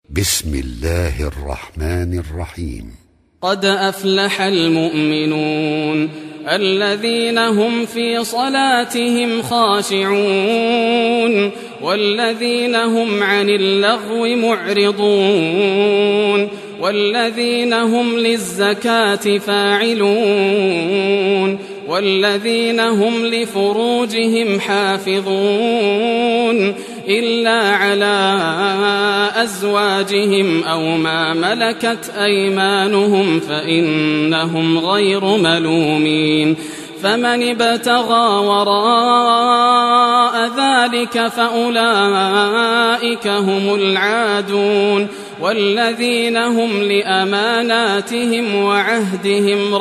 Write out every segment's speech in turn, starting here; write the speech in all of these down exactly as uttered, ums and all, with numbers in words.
بسم الله الرحمن الرحيم. قد أفلح المؤمنون الذين هم في صلاتهم خاشعون والذين هم عن اللغو معرضون والذين هم للزكاة فاعلون والذين هم لفروجهم حافظون إلا على أزواجهم أو ما ملكت أيمانهم فإنهم غير ملومين. فمن ابتغى وراء ذلك فأولئك هم العادون والذين هم لأماناتهم وعهدهم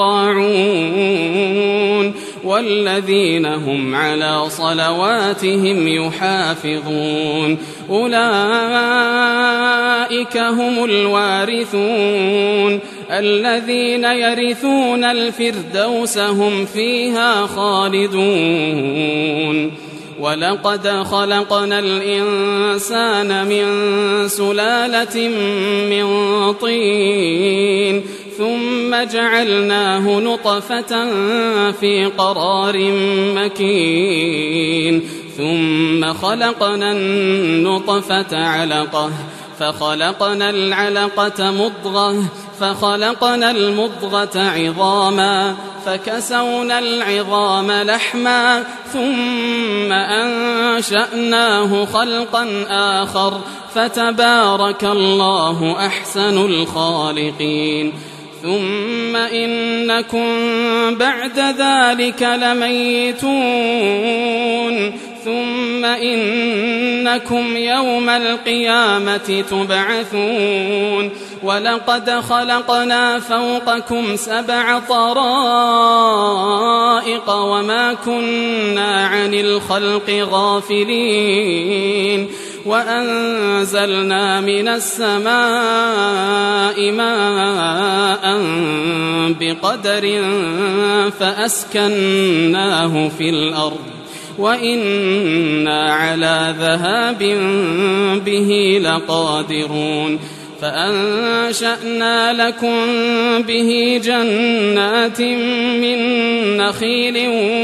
راعون والذين هم على صلواتهم يحافظون. أولئك هم الوارثون الذين يرثون الفردوس هم فيها خالدون. ولقد خلقنا الإنسان من سلالة من طين ثم جعلناه نطفة في قرار مكين ثم خلقنا النطفة علقة فخلقنا العلقة مضغة فخلقنا المضغة عظاما فكسونا العظام لحما ثم أنشأناه خلقا آخر فتبارك الله أحسن الخالقين. ثم إنكم بعد ذلك لميتون ثم إنكم يوم القيامة تبعثون. ولقد خلقنا فوقكم سبع طرائق وما كنا عن الخلق غافلين وأنزلنا من السماء ماء بقدر فأسكناه في الأرض وإنا على ذهاب به لقادرون. فأنشأنا لكم به جنات من نخيل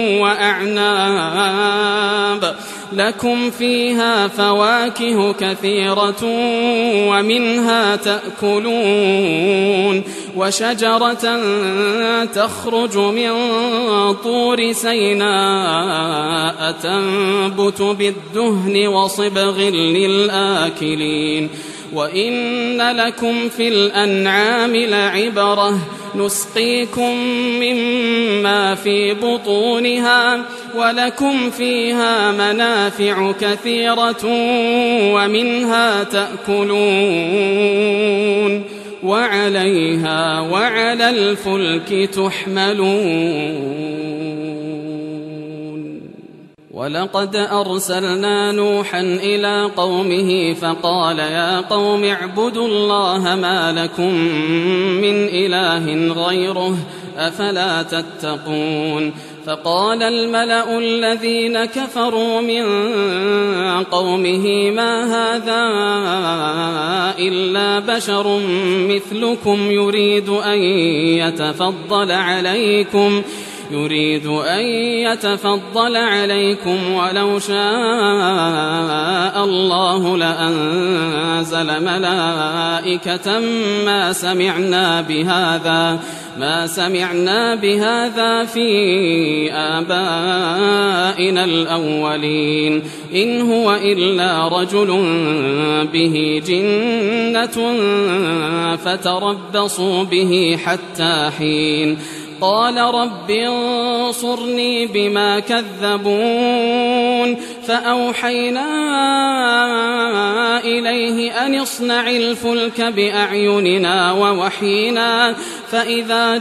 وأعناب لكم فيها فواكه كثيرة ومنها تأكلون وشجرة تخرج من طور سيناء تنبت بالدهن وصبغ للآكلين. وإن لكم في الأنعام لعبرة نسقيكم مما في بطونها ولكم فيها منافع كثيرة ومنها تأكلون وعليها وعلى الفلك تحملون. ولقد أرسلنا نوحا إلى قومه فقال يا قوم اعبدوا الله ما لكم من إله غيره أفلا تتقون. فقال الملأ الذين كفروا من قومه ما هذا إلا بشر مثلكم يريد أن يتفضل عليكم يريد أن يتفضل عليكم ولو شاء الله لأنزل ملائكة ما سمعنا بهذا ما سمعنا بهذا في آبائنا الأولين إن هو إلا رجل به جنة فتربصوا به حتى حين. قال رب انصرني بما كذبون فأوحينا إليه أن اصنع الفلك بأعيننا ووحينا فإذا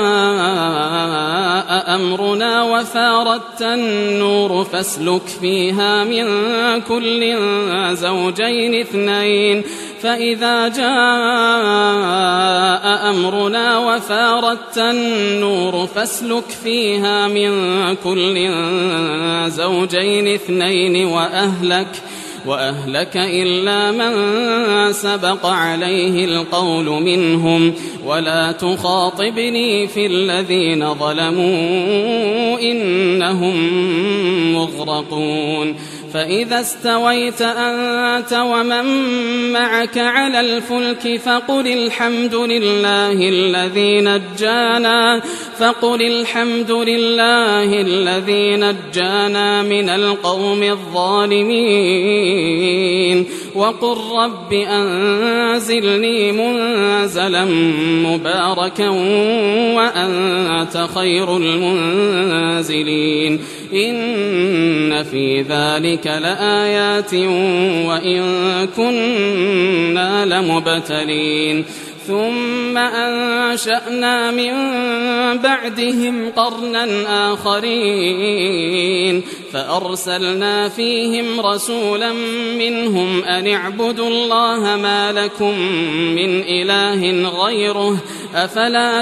جاء أمرنا وفارت النور فاسلك فيها من كل زوجين اثنين فإذا جاء أمرنا وفارت النور فاسلك فيها من كل زوجين اثنين وأهلك وأهلك إلا من سبق عليه القول منهم ولا تخاطبني في الذين ظلموا إنهم مغرقون فإذا استويت أنت ومن معك على الفلك فقل الحمد لله الذي نجانا فقل الحمد لله الذي نجانا من القوم الظالمين وقل رب أنزلني منزلا مباركا وأنت خير المنزلين إن في ذلك لآيات وإن كنا لمبتلين ثم أنشأنا من بعدهم قرنا آخرين فأرسلنا فيهم رسولا منهم أن اعبدوا الله ما لكم من إله غيره أفلا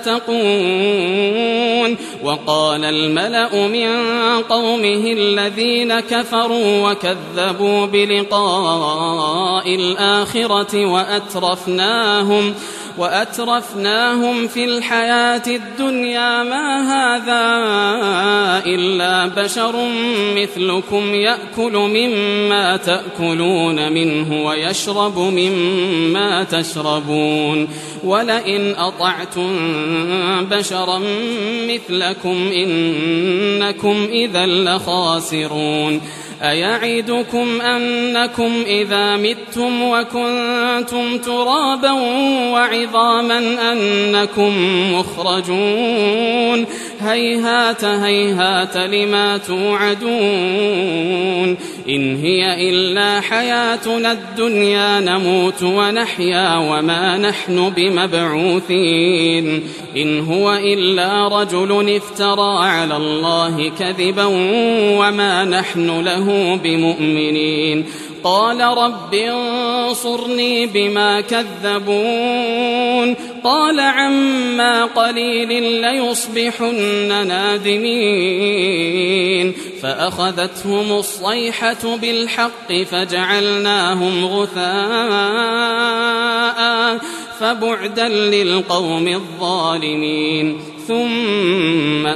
تتقون وقال الملأ من قومه الذين كفروا وكذبوا بلقاء الآخرة وأترفناهم وأترفناهم في الحياة الدنيا ما هذا إلا بشر مثلكم يأكل مما تأكلون منه ويشرب مما تشربون ولئن أطعتم بشرا مثلكم إنكم إذا لخاسرون أيعدكم أنكم إذا متم وكنتم ترابا وعظاما أنكم مخرجون هيهات هيهات لما توعدون إن هي إلا حياتنا الدنيا نموت ونحيا وما نحن بمبعوثين إن هو إلا رجل افترى على الله كذبا وما نحن له بمؤمنين قال رب انصرني بما كذبون قال عما قليل ليصبحن نادمين فأخذتهم الصيحة بالحق فجعلناهم غثاء فبعدا للقوم الظالمين ثم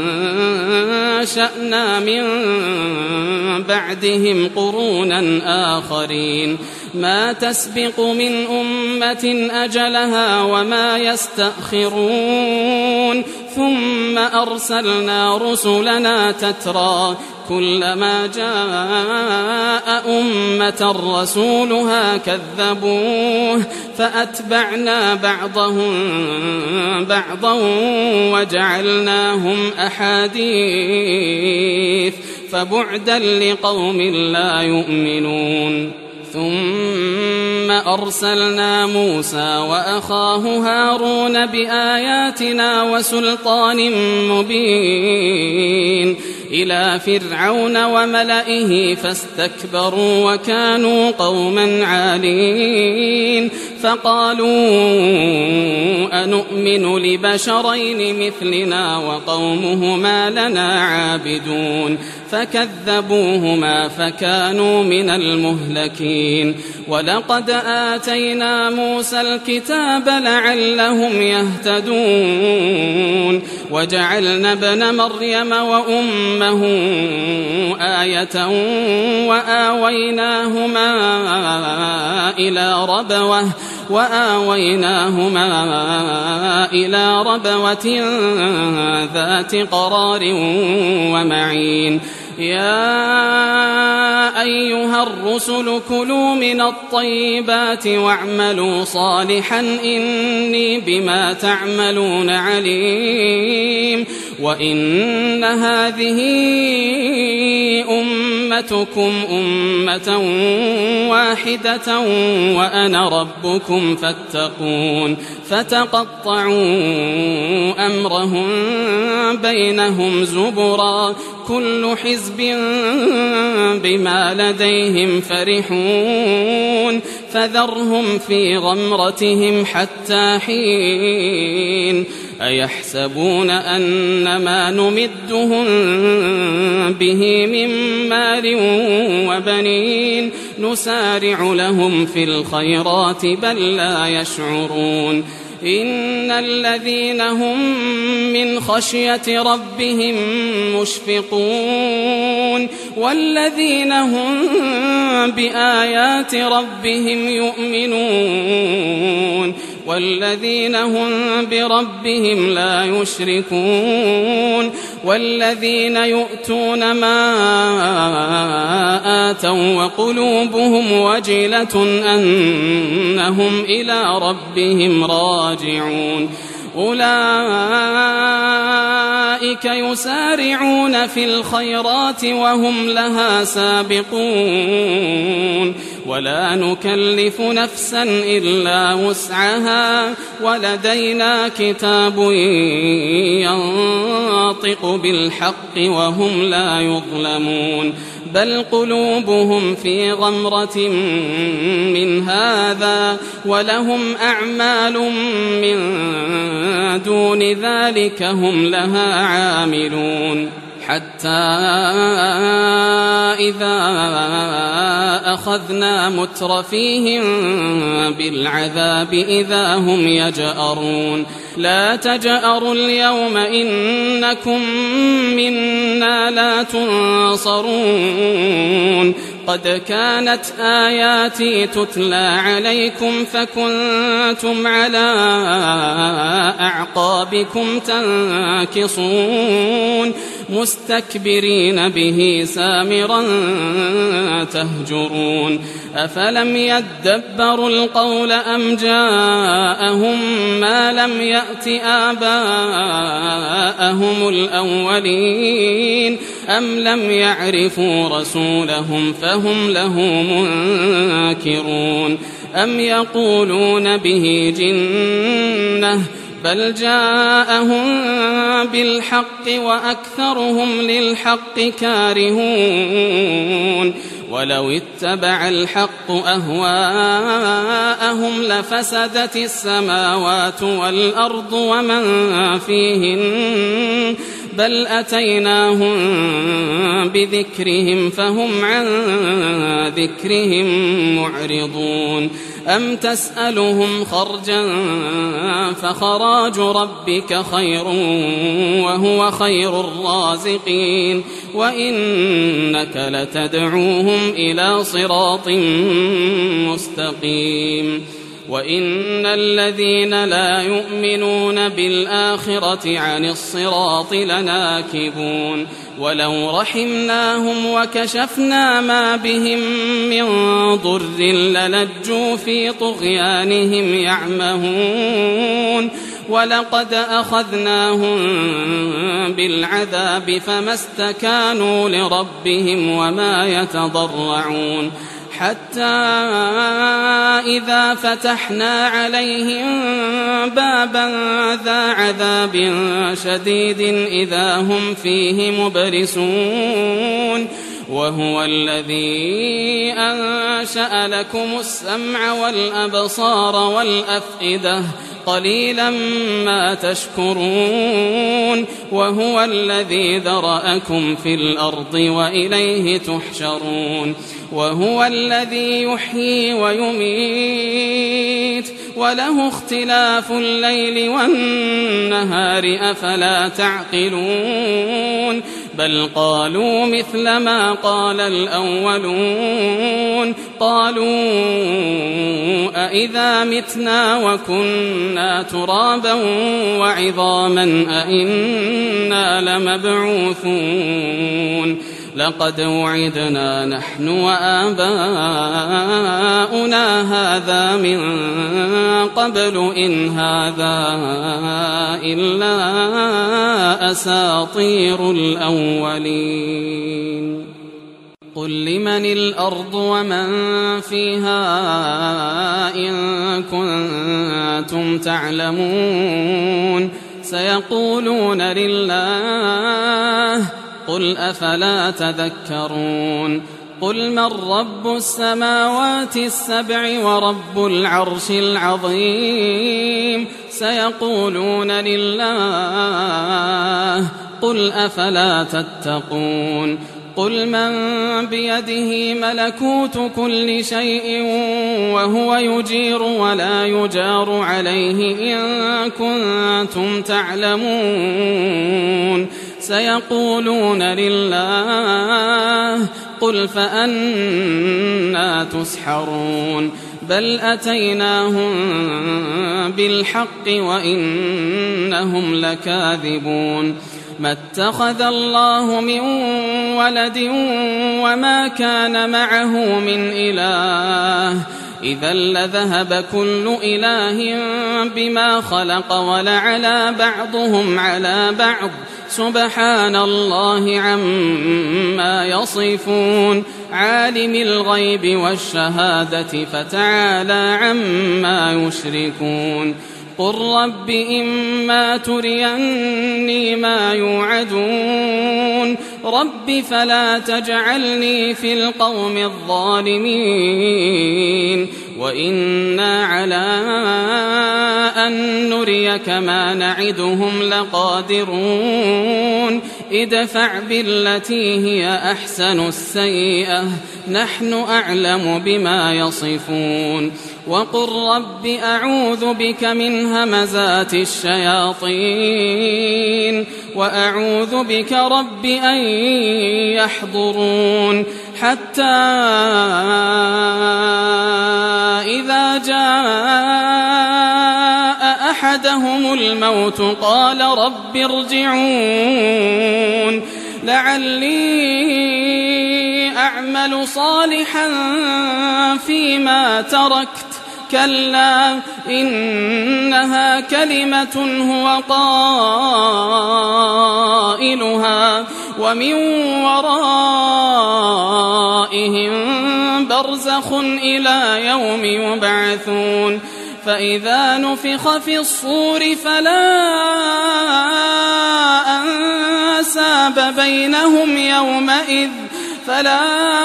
أنشأنا من بعدهم قرونا آخرين ما تسبق من أمة أجلها وما يستأخرون ثم أرسلنا رسلنا تترى كلما جاء أمة رسولها كذبوه فأتبعنا بعضهم بعضا وجعلناهم أحاديث فبعدا لقوم لا يؤمنون ثم أرسلنا موسى وأخاه هارون بآياتنا وسلطان مبين إلى فرعون وملئه فاستكبروا وكانوا قوما عالين فقالوا أنؤمن لبشرين مثلنا وقومهما لنا عابدون فكذبوهما فكانوا من المهلكين ولقد آتينا موسى الكتاب لعلهم يهتدون وجعلنا ابن مريم وأمه آية وآويناهما إلى ربوة وآويناهما إلى ربوة ذات قرار ومعين يا أيها الرسل كلوا من الطيبات واعملوا صالحا إني بما تعملون عليم وإن هذه أمتكم أمة واحدة وأنا ربكم فاتقون فتقطعوا أمرهم بينهم زبرا كل حزب حزب بما لديهم فرحون فذرهم في غمرتهم حتى حين أيحسبون أن ما نمدهم به من مال وبنين نسارع لهم في الخيرات بل لا يشعرون إن الذين هم من خشية ربهم مشفقون والذين هم بآيات ربهم يؤمنون والذين هم بربهم لا يشركون والذين يؤتون ما آتوا وقلوبهم وجلة أنهم إلى ربهم راجعون أولئك يسارعون في الخيرات وهم لها سابقون ولا نكلف نفسا إلا وسعها ولدينا كتاب ينطق بالحق وهم لا يظلمون بل قلوبهم في غمرة من هذا ولهم أعمال من دون ذلك هم لها عاملون حتى إذا أخذنا مترفيهم بالعذاب إذا هم يجأرون لا تجأروا اليوم إنكم منا لا تنصرون قد كانت آياتي تتلى عليكم فكنتم على أعقابكم تنكصون مستكبرين به سامرا تهجرون أفلم يدبروا القول أم جاءهم ما لم يأت آباءهم الأولين أم لم يعرفوا رسولهم فهم له منكرون أم يقولون به جنة بل جاءهم بالحق وأكثرهم للحق كارهون ولو اتبع الحق أهواءهم لفسدت السماوات والأرض ومن فيهن بل أتيناهم بذكرهم فهم عن ذكرهم معرضون أم تسألهم خرجا فخراج ربك خير وهو خير الرازقين وإنك لتدعوهم إلى صراط مستقيم وإن الذين لا يؤمنون بالآخرة عن الصراط لناكبون ولو رحمناهم وكشفنا ما بهم من ضر للجوا في طغيانهم يعمهون ولقد أخذناهم بالعذاب فما استكانوا لربهم وما يتضرعون حتى إذا فتحنا عليهم بابا ذا عذاب شديد إذا هم فيه مبلسون وهو الذي أنشأ لكم السمع والأبصار والأفئدة قليلا ما تشكرون وهو الذي ذرأكم في الأرض وإليه تحشرون وهو الذي يحيي ويميت وله اختلاف الليل والنهار أفلا تعقلون بل قالوا مثل ما قال الأولون قالوا أإذا متنا وكنا ترابا وعظاما أإنا لمبعوثون لقد وعدنا نحن وآباؤنا هذا من قبل إن هذا إلا أساطير الأولين قل لمن الأرض ومن فيها إن كنتم تعلمون سيقولون لله قل أفلا تذكرون قل من رب السماوات السبع ورب العرش العظيم سيقولون لله قل أفلا تتقون قل من بيده ملكوت كل شيء وهو يجير ولا يجار عليه إن كنتم تعلمون سيقولون لله قل فأنى تسحرون بل أتيناهم بالحق وإنهم لكاذبون ما اتخذ الله من ولد وما كان معه من إله إذا لذهب كل إله بما خلق ولعلى بعضهم على بعض سبحان الله عما يصفون عالم الغيب والشهادة فتعالى عما يشركون قل رب إما تريني ما يوعدون رب فلا تجعلني في القوم الظالمين وإنا على أن نريك ما نعدهم لقادرون ادفع بالتي هي أحسن السيئة نحن أعلم بما يصفون وقل رب أعوذ بك من همزات الشياطين وأعوذ بك رب أن يحضرون حتى إذا جاء أحدهم الموت قال رب ارجعون لعلي أعمل صالحا فيما تركت كلا إنها كلمة هو قائلها ومن ورائهم برزخ إلى يوم يبعثون فإذا نفخ في الصور فلا أنساب بينهم يومئذ فلا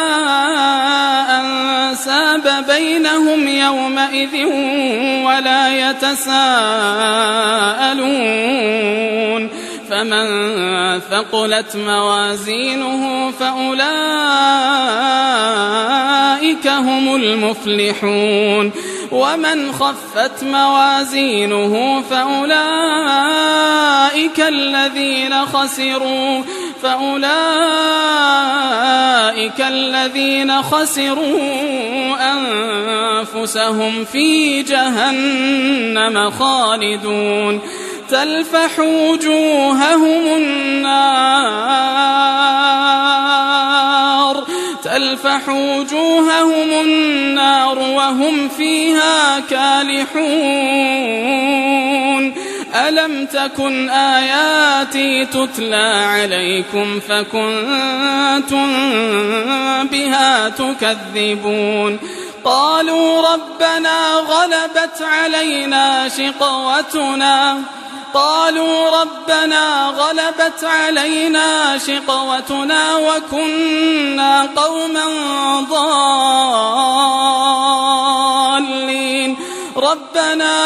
أنساب بينهم يومئذ ولا يتساءلون فمن ثقلت موازينه فأولئك هم المفلحون ومن خفت موازينه فأولئك الذين خسروا فأولئك الذين خسروا أنفسهم في جهنم خالدون تلفح وجوههم النار تلفح وجوههم النار وهم فيها كالحون ألم تكن آياتي تتلى عليكم فكنتم بها تكذبون قالوا ربنا غلبت علينا شقوتنا قالوا ربنا غلبت علينا شقوتنا وكنا قوما ضالين ربنا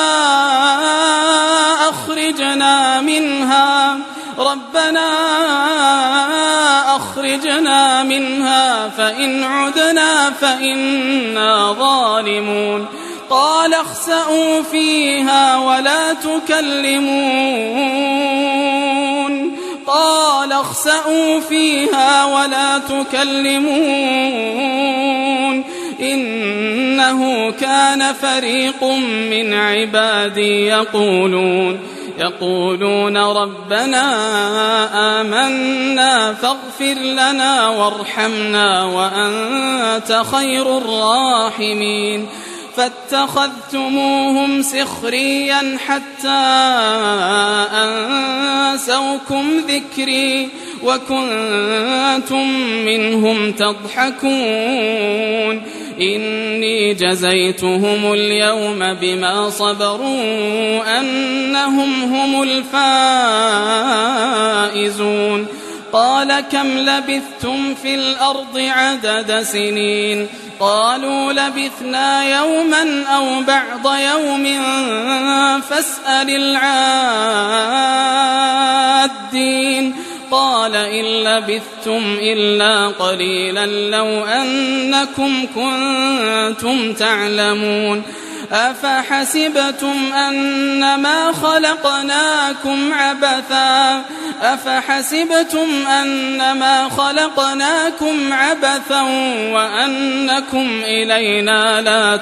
أخرجنا منها ربنا أخرجنا منها فإن عدنا فإنا ظالمون قال اخسئوا فيها ولا تكلمون قال اخسئوا فيها ولا تكلمون إنه كان فريق من عبادي يقولون يقولون ربنا آمنا فاغفر لنا وارحمنا وأنت خير الراحمين فاتخذتموهم سخريا حتى أنسوكم ذكري وكنتم منهم تضحكون إني جزيتهم اليوم بما صبروا أنهم هم الفائزون قال كم لبثتم في الأرض عدد سنين قالوا لبثنا يوما أو بعض يوم فاسأل العادين قال إن لبثتم إلا قليلا لو أنكم كنتم تعلمون أفحسبتم أنما خلقناكم عبثا أفحسبتم أنما خلقناكم عبثا وأنكم إلينا لا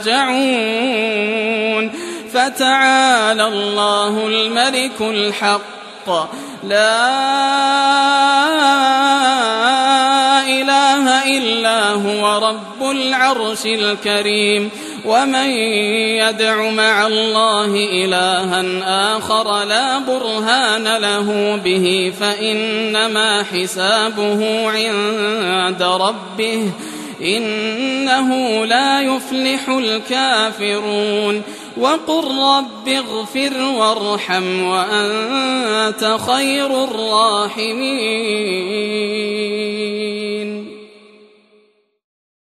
ترجعون فتعالى الله الملك الحق لا إله إلا هو رب العرش الكريم ومن يدع مع الله إلها آخر لا برهان له به فإنما حسابه عند ربه إنه لا يفلح الكافرون وقل رب اغفر وارحم وأنت خير الراحمين.